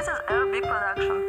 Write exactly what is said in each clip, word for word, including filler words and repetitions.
This is Air Big Production.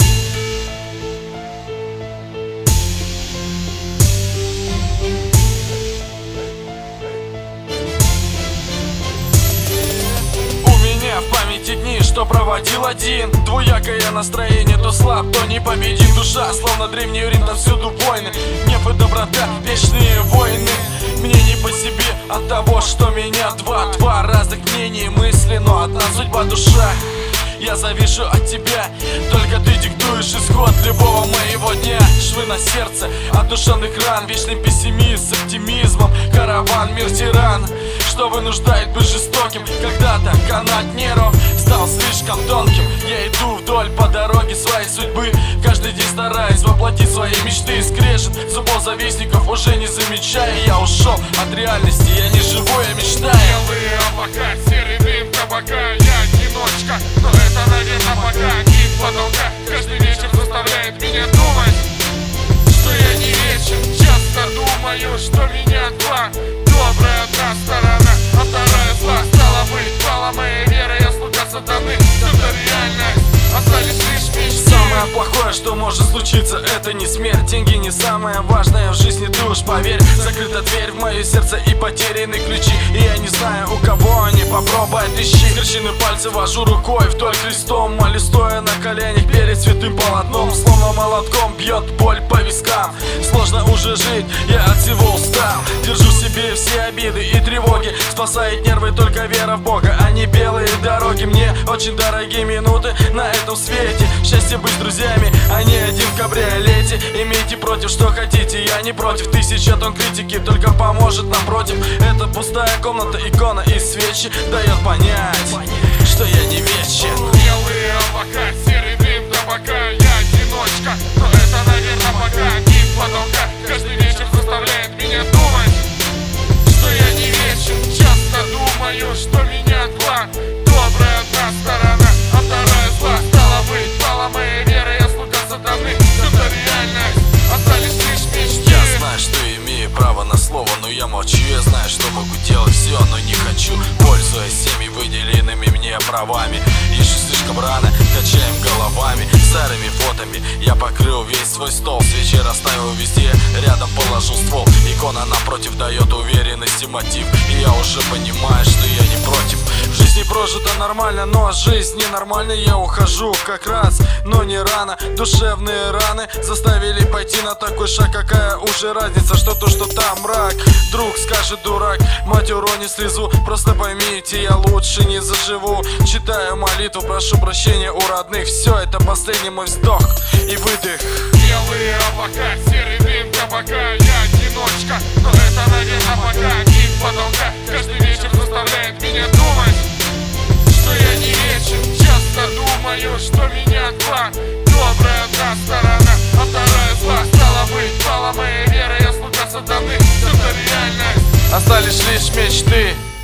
В памяти дни, что проводил один. Двуякое настроение, то слаб, то непобедим. Душа, словно древний Рим, там всюду войны. Гнев и доброта, вечные войны. Мне не по себе от того, что меня два. Два разных мнений, мысли, но одна судьба, душа. Я завишу от тебя, только ты диктуешь исход любого моего дня. Швы на сердце от душевных ран, вечный пессимист с оптимизмом. Караван, мир тиран, что вынуждает быть жестоким. Когда-то канат нервов стал слишком тонким. Я иду вдоль по дороге своей судьбы, каждый день стараюсь воплотить свои мечты. Скрежет зубов завистников уже не замечая. Я ушел от реальности, я не живу, я мечтаю. Белые облака, серый дым табака, я одиночка, но это, наверное, пока. Гид потолка каждый вечер заставляет меня думать, что я не вечен. Часто думаю, что меня два. Добрая одна сторона, а вторая зла. Стало быть, пала моя вера, я слуга сатаны. Это реальность, остались лишь мечты. Самое плохое, что может случиться, это не смерть. Деньги не самое важное в жизни, ты уж поверь. Закрыта дверь в мое сердце и потеряны ключи. И я не знаю, у кого они, попробуй отыщи. Скрещены пальцы вожу рукой вдоль крестом, молю стоя на коленях перед святым полотном. Словно молотком бьет боль по вискам. Сложно уже жить, я от всего устал. Держу в себе все обиды и тревоги. Спасает нервы только вера в Бога, а не белые дороги. Мне очень дорогие минуты на этом свете. Счастье быть с друзьями, а не один в кабриолете. Имейте против, что хотите, я не против. Тысяча тонн критики только поможет напротив. Это пустая комната, икона и свечи дает понять, что я не вечен. Белые облака, серый дым табака, я одиночка, но это, наверное, пока. Гид потолка каждый вечер заставляет меня думать, что я не вечен. Часто думаю, что меня два. Добрая одна сторона, а вторая зла. Стало быть, пала моя вера, я слуга сатаны. Это реальность, остались лишь мечты. Я знаю, что имею право на слово, но я молчу. Я знаю, что могу делать все, но не хочу. Пользуясь всеми выделенными мне правами, еще слишком рано, качаем головами. Старыми фотами я покрыл весь свой стол. Свечи расставил везде, рядом положил ствол. Икона напротив дает уверенность и мотив. И я уже понимаю, что я не против. В жизни прожито нормально, но жизнь ненормальная. Я ухожу как раз, но не рано. Душевные раны заставили пойти на такой шаг. Какая уже разница, что то, что там мрак. Друг скажет дурак, мать урони слезу. Просто поймите, я лучше не заживу. Читаю молитву, прошу прощения у родных. Все, это последний мой вздох и выдох. Белые облака, серый дым табака, я одиночка, но это, наверное, пока. Гид потолка каждый вечер заставляет меня думать, что я не вечен. Часто думаю, что меня два. Добрая одна сторона, а вторая зла. Стало быть, пала моя вера, я слуга сатаны. Это реальность, Остались лишь мечты.